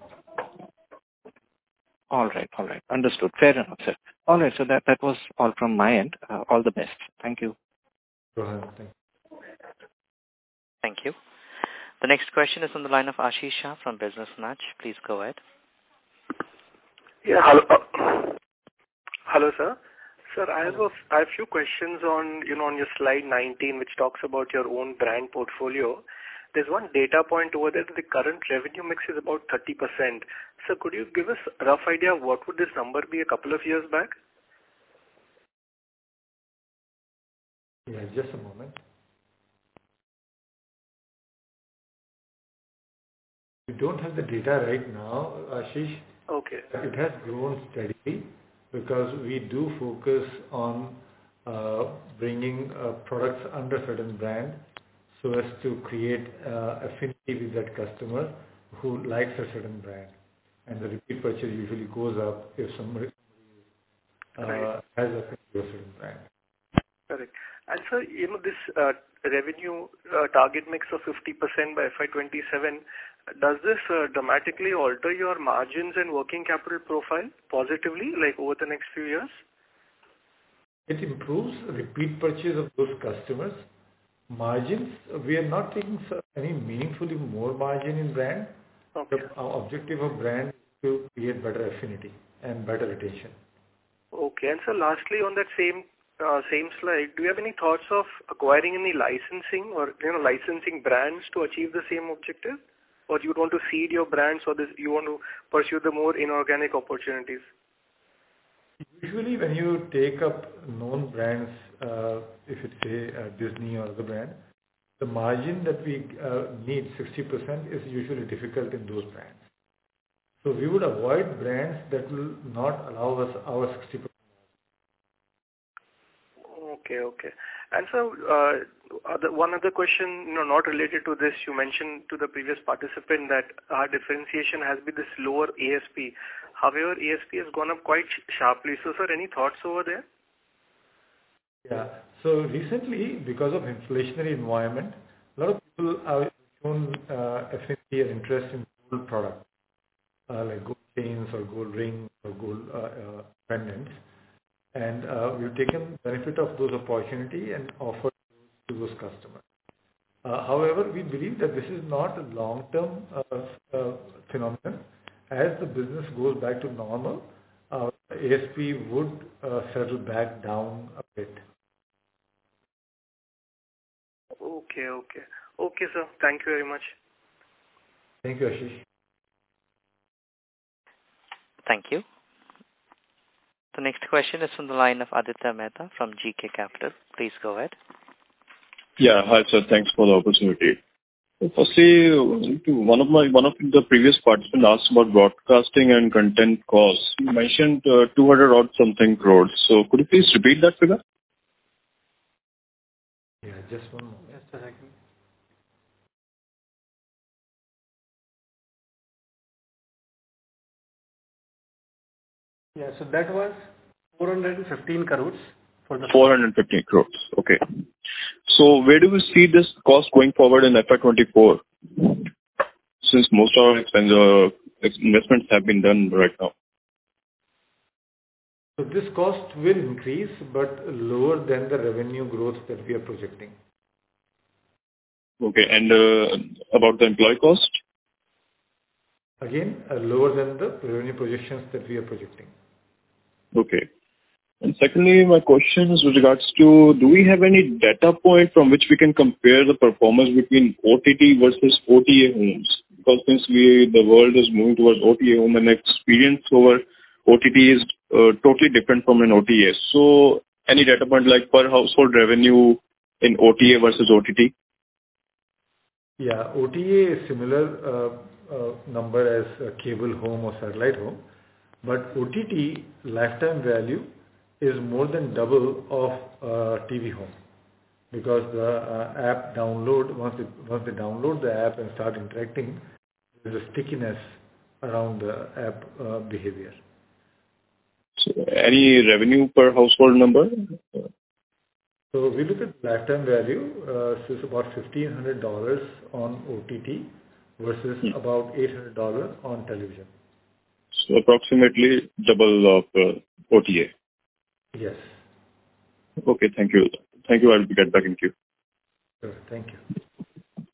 all right, all right, understood. Fair enough, sir. All right, so that that was all from my end. Uh, all the best. Thank you. Go ahead. Thank you. Thank you. The next question is on the line of Ashish Shah from Business Match. Please go ahead. Yeah, hello. Uh, hello, sir. Sir, I have a, I have a few questions on, you know, on your slide nineteen, which talks about your own brand portfolio. There's one data point over there that the current revenue mix is about thirty percent. So could you give us a rough idea of what would this number be a couple of years back? Yeah, just a moment. We don't have the data right now, Ashish. Okay. It has grown steadily because we do focus on uh, bringing uh, products under certain brand so as to create uh, affinity with that customer who likes a certain brand. And the repeat purchase usually goes up if somebody uh, right. has affinity with a certain brand. Correct. And sir, you know, this uh, revenue uh, target mix of fifty percent by F Y twenty-seven, does this uh, dramatically alter your margins and working capital profile positively, like over the next few years? It improves repeat purchase of those customers. Margins, we are not taking any meaningfully more margin in brand. Okay. The, our objective of brand is to create better affinity and better retention. Okay. And so lastly, on that same uh, same slide, do you have any thoughts of acquiring any licensing or you know licensing brands to achieve the same objective? Or you want to seed your brands, or this, you want to pursue the more inorganic opportunities? Usually when you take up known brands, uh, if it's say uh, Disney or other brand, the margin that we uh, need, sixty percent, is usually difficult in those brands. So we would avoid brands that will not allow us our sixty percent. Okay, okay. And so, uh, other, one other question, you know, not related to this, you mentioned to the previous participant that our differentiation has been this lower A S P. However, A S P has gone up quite sharply. So, sir, any thoughts over there? Yeah. So recently, because of inflationary environment, a lot of people have shown uh, affinity and interest in gold products, uh, like gold chains or gold rings or gold uh, uh, pendants. And uh, we've taken benefit of those opportunity and offered those to those customers. Uh, however, we believe that this is not a long-term uh, uh, phenomenon. As the business goes back to normal, uh, A S P would uh, settle back down a bit. Okay, okay. Okay, sir. Thank you very much. Thank you, Ashish. Thank you. The next question is from the line of Aditya Mehta from G K Capital. Please go ahead. Yeah, hi sir. Thanks for the opportunity. Firstly, one of my one of the previous participants asked about broadcasting and content costs. You mentioned uh, two hundred odd something crores. So could you please repeat that figure? Yeah, just one moment. Just a second. Yeah, so that was four hundred fifteen crores for the four hundred fifteen crores. Okay. So where do we see this cost going forward in F Y twenty-four? Since most of our expense, uh, investments have been done right now. So this cost will increase, but lower than the revenue growth that we are projecting. Okay, and uh, about the employee cost? Again, uh, lower than the revenue projections that we are projecting. Okay. And secondly, my question is with regards to, do we have any data point from which we can compare the performance between O T T versus O T A homes? Because since we, the world is moving towards O T A home, and experience over O T T is uh, totally different from an O T A. So any data point like per household revenue in O T A versus O T T? Yeah, O T A is similar uh, uh, number as a cable home or satellite home, but O T T lifetime value is more than double of uh, T V home, because the uh, app download, once they, once they download the app and start interacting, there's a stickiness around the app uh, behavior. So any revenue per household number? So we look at lifetime value, uh, so it's about fifteen hundred dollars on O T T versus hmm. about eight hundred dollars on television. So approximately double of uh, O T A. Yes. Okay, thank you. Thank you. I'll get back in queue. Sure, thank you.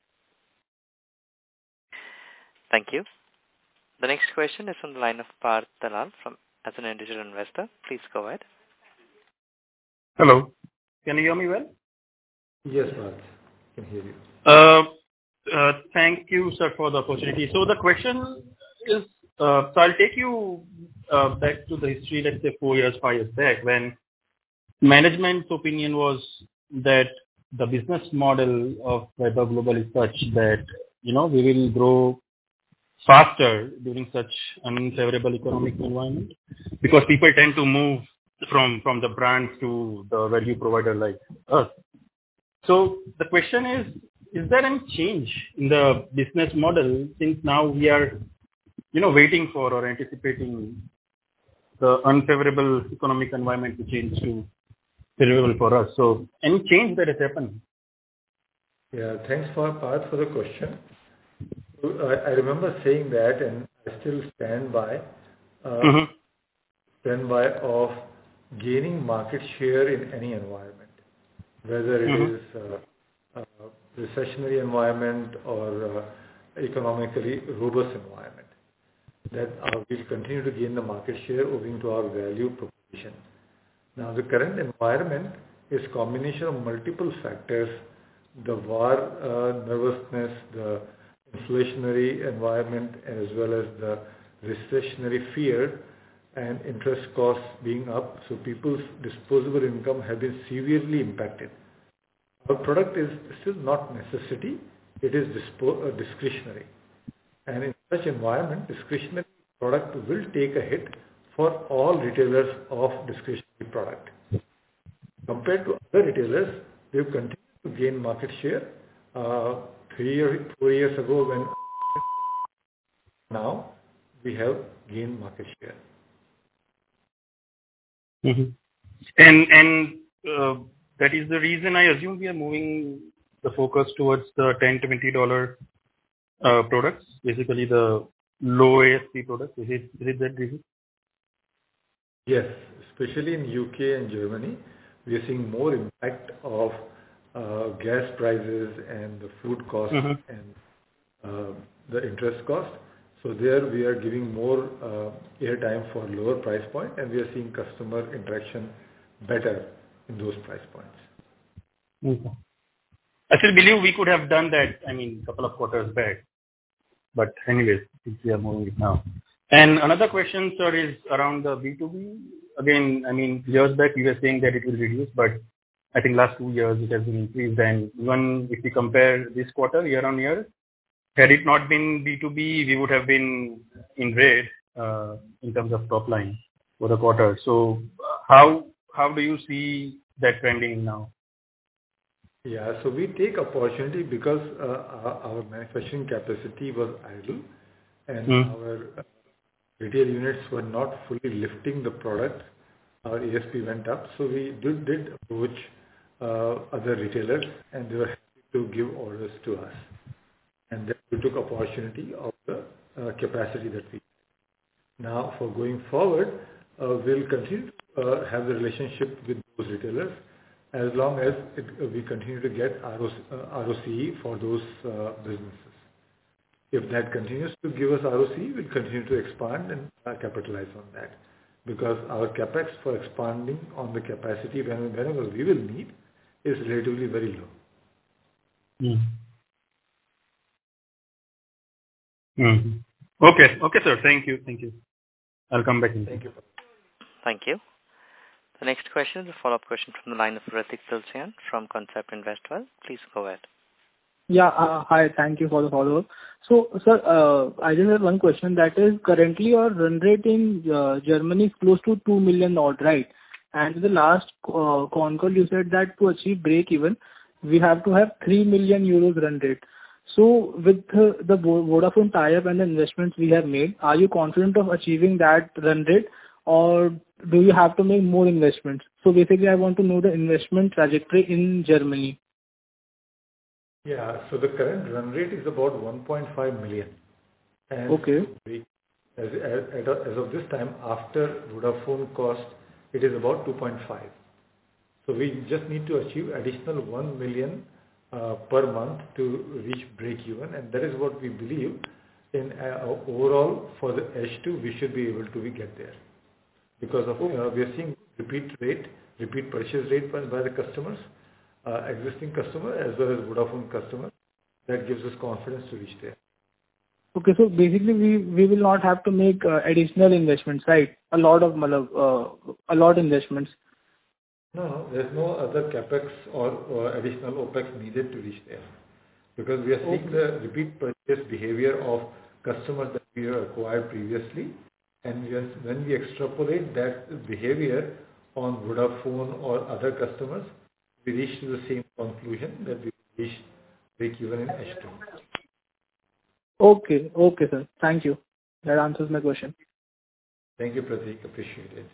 Thank you. The next question is from the line of Parth Dalal from as an individual investor. Please go ahead. Hello. Can you hear me well? Yes, Parth. I can hear you. Uh, uh, thank you, sir, for the opportunity. So the question is, uh, so I'll take you uh, back to the history, let's say four years, five years back, when management's opinion was that the business model of Vaibhav Global is such that, you know, we will grow faster during such unfavorable economic environment, because people tend to move from, from the brands to the value provider like us. So the question is, is there any change in the business model since now we are, you know, waiting for or anticipating the unfavorable economic environment to change to favorable for us? So any change that has happened? Yeah, thanks for Parth for the question. I remember saying that, and I still stand by, uh, mm-hmm. stand by of gaining market share in any environment, whether it mm-hmm. is uh, a recessionary environment or uh, economically robust environment. That uh, we'll continue to gain the market share owing to our value proposition. Now, the current environment is a combination of multiple factors, the war uh, nervousness, the inflationary environment, as well as the recessionary fear and interest costs being up. So people's disposable income have been severely impacted. Our product is still not necessity, it is dispo- uh, discretionary. And in such environment, discretionary product will take a hit for all retailers of discretionary product. Compared to other retailers, we have continued to gain market share. Uh, three years, four years ago, when now we have gained market share. Mm-hmm. And and uh, that is the reason I assume we are moving the focus towards the ten to twenty dollar uh, products, basically the low A S P products. Is it is it that reason? Yes, especially in U K and Germany, we are seeing more impact of uh, gas prices and the food costs mm-hmm. and uh, the interest cost. So there we are giving more uh, airtime for lower price point, and we are seeing customer interaction better in those price points. Okay. I still believe we could have done that, I mean, a couple of quarters back. But anyways, we are moving it now. And another question, sir, is around the B two B. Again, I mean, years back we were saying that it will reduce, but I think last two years it has been increased. And even if we compare this quarter, year on year, had it not been B two B, we would have been in red uh, in terms of top line for the quarter. So how how do you see that trending now? Yeah, so we take opportunity because uh, our manufacturing capacity was idle and mm. our uh, retail units were not fully lifting the product. Our A S P went up, so we did, did approach uh, other retailers and they were happy to give orders to us. And then we took opportunity of the uh, capacity that we had. Now for going forward, uh, we'll continue to uh, have the relationship with those retailers as long as it, uh, we continue to get R O C E for those uh, businesses. If that continues to give us R O C E, we'll continue to expand and uh, capitalize on that. Because our capex for expanding on the capacity whenever we will need is relatively very low. Mm. Mm. Okay, okay, sir. Thank you, thank you. I'll come back in. Thank you. Thank you. The next question is a follow-up question from the line of Ratik Tulsian from Concept Investwell. Please go ahead. Yeah, uh, hi. Thank you for the follow-up. So, sir, uh, I just have one question. That is, currently your run rate in uh, Germany is close to two million odd, right? And in the last uh, con call, you said that to achieve break even, we have to have three million euros run rate. So, with uh, the Vodafone tie-up and the investments we have made, are you confident of achieving that run rate, or do you have to make more investments? So, basically, I want to know the investment trajectory in Germany. Yeah, so the current run rate is about one point five million. And okay. As, as, as of this time, after Vodafone cost, it is about two point five. So we just need to achieve additional one million uh, per month to reach break even, and that is what we believe in uh, overall for the H two we should be able to be get there. Because of uh, we are seeing repeat rate, repeat purchase rate by, by the customers. Uh, existing customer as well as Vodafone customer, that gives us confidence to reach there. Okay, so basically we, we will not have to make uh, additional investments, right? A lot of uh, a lot investments. No, no, there's no other capex or, or additional opex needed to reach there, because we are seeing okay. the repeat purchase behavior of customers that we have acquired previously, and we are, when we extrapolate that behavior on Vodafone or other customers, we reach to the same conclusion that we reach break even in H two. Okay, okay, sir. Thank you. That answers my question. Thank you, Pratik. Appreciate it.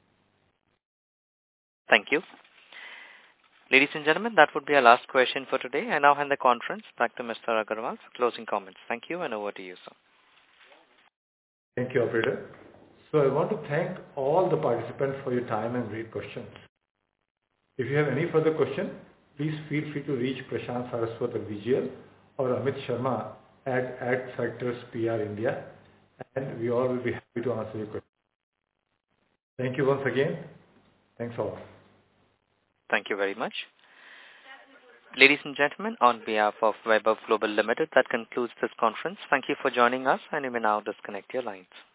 Thank you. Ladies and gentlemen, that would be our last question for today. I now hand the conference back to Mister Agarwal for closing comments. Thank you, and over to you, sir. Thank you, operator. So I want to thank all the participants for your time and great questions. If you have any further question, please feel free to reach Prashant Saraswat at V G L or Amit Sharma at Adfactors P R India, and we all will be happy to answer your questions. Thank you once again. Thanks a lot. Thank you very much. Ladies and gentlemen, on behalf of Vaibhav Global Limited, that concludes this conference. Thank you for joining us, and you may now disconnect your lines.